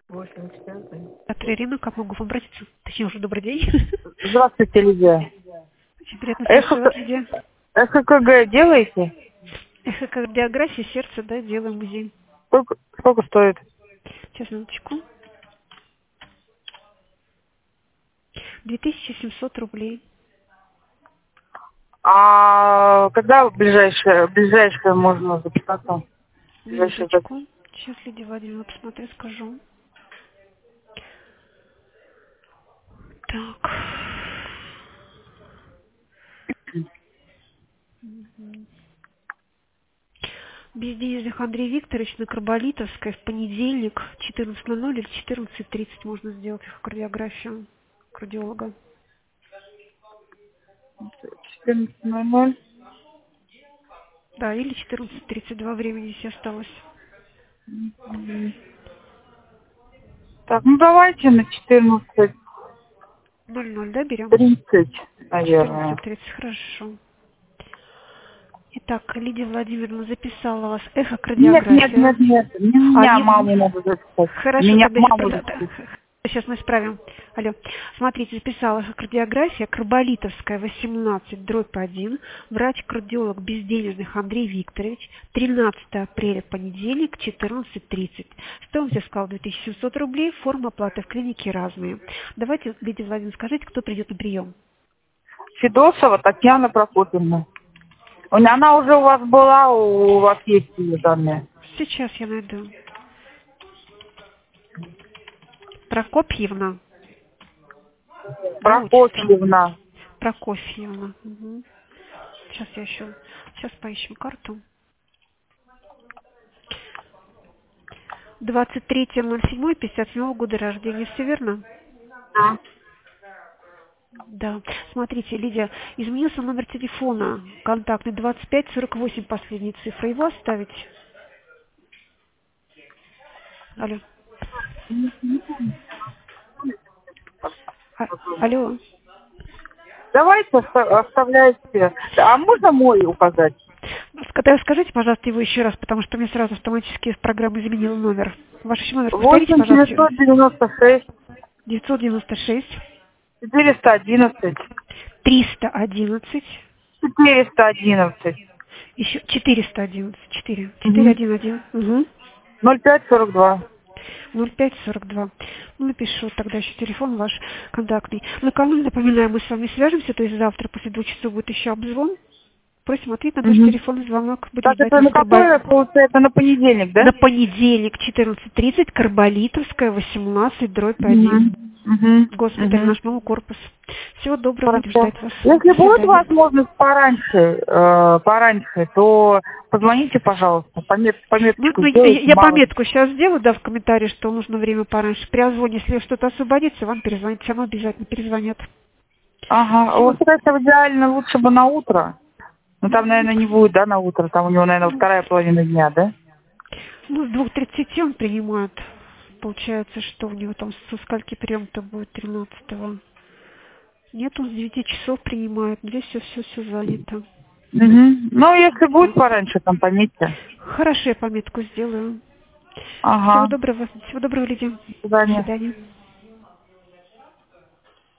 84. Это Ирина, как могу вам обратиться? Точнее, уже добрый день. Здравствуйте, Лидия. Очень приятно слышать вас, Лидия. ЭХКГ делаете? Эхокардиография сердца, да, делаем УЗИ. Сколько стоит? Сейчас, минуточку. 2700 рублей. А когда ближайшее можно записаться? Ближайшее Минуточку. Сейчас, Лидия Владимировна, посмотрю, скажу. Так. Безденежных Андрей Викторович на Карболитовской в понедельник 14:00 или 14:30 можно сделать эхокардиографию кардиолога. 14:00. Да, или 14:30, два времени здесь осталось. Так, ну давайте на 14:30, 00, да, берем? наверное. 14:30, хорошо. Итак, Лидия Владимировна записала вас эхокардиографию. Меня маму надо записать. Хорошо, Меня тогда маму записать. сейчас мы исправим. Алло. Смотрите, записала эхокардиография Карболитовская, 18/1, врач-кардиолог Безденежных Андрей Викторович, 13 апреля, понедельник, 14:30. Стоимость, я сказала, 2700 рублей, форма оплаты в клинике разные. Давайте, Лидия Владимировна, скажите, кто придет на прием. Федосова Татьяна Прокопьевна. Она уже у вас была, у вас есть ее данные. Сейчас я найду. Прокопьевна. Да, отчество. Прокопьевна. Прокофьевна. Угу. Сейчас я еще. Сейчас поищем карту. 23.07.57 года рождения. Все верно? Да. Да. Смотрите, Лидия, изменился номер телефона. Контактный 2548 последние цифры. Его оставить? Алло. Алло. Давайте оставляйте. А можно мой указать? Скажите, пожалуйста, его еще раз, потому что мне сразу автоматически из программы изменил номер. Ваш еще номер повторите, 8 пожалуйста. 996 996 411 311 411 еще 411 411 угу. 0542. 0542. Ну, напишу тогда еще телефон ваш контактный. Накануне, напоминаю, мы с вами свяжемся, то есть завтра после 2 часов будет еще обзвон. Просим ответить на наш телефонный звонок. Будем Так ждать это вас на в какое, получается, на понедельник, да? На понедельник 14:30, Карболитовская, 18/1. Госпиталь, наш новый корпус. Всего доброго, будем Хорошо. ждать вас. Если До будет свидания. возможность пораньше, то позвоните, пожалуйста, пометочку сделайте. Я пометку сейчас сделаю, да, в комментарии, что нужно время пораньше. При озвоне, если что-то освободится, вам перезвонить, все равно обязательно перезвонят. Ага, Всего. вот это идеально лучше бы на утро. Ну там, наверное, не будет, да, на утро, там у него, наверное, вторая половина дня, да? Ну, с 2:30 он принимает. Получается, что у него там со скольки прием-то будет 13-го. Нет, он с 9 часов принимает. Здесь все занято. Ну, если будет Так. пораньше, там пометьте. Хорошо, я пометку сделаю. Ага, Всего доброго, Лидия. до До свидания. свидания.